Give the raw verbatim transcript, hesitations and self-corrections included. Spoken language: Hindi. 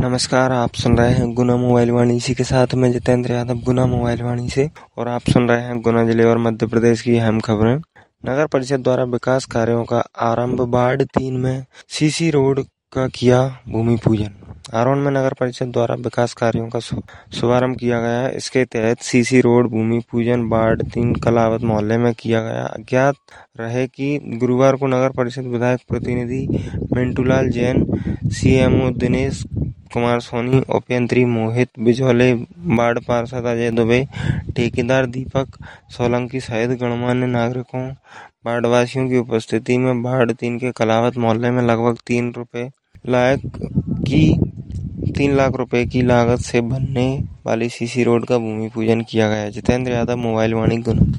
नमस्कार, आप सुन रहे हैं गुना मोबाइल वाणी। इसी के साथ मैं जितेंद्र यादव गुना मोबाइल वाणी से, और आप सुन रहे हैं गुना जिले और मध्य प्रदेश की अहम खबरें। नगर परिषद द्वारा विकास कार्यों का आरंभ। वार्ड तीन में सीसी रोड का किया भूमि पूजन। आरोन में नगर परिषद द्वारा विकास कार्यों का शुभारंभ किया गया है। इसके तहत सीसी रोड भूमि पूजन वार्ड तीन कलावत मोहल्ले में किया गया। अज्ञात रहे कि गुरुवार को नगर परिषद विधायक प्रतिनिधि मिंटूलाल जैन, सीएमओ दिनेश कुमार सोनी, उपयंत्री मोहित बिजौले, वार्ड पार्षद अजय दुबे, ठेकेदार दीपक सोलंकी सहित गणमान्य नागरिकों वार्डवासियों की उपस्थिति में वार्ड तीन के कलावत मोहल्ले में लगभग तीन रुपए लाख की तीन लाख रुपए की लागत से बनने वाली सीसी रोड का भूमि पूजन किया गया। जितेंद्र यादव, मोबाइल वाणी, गुना।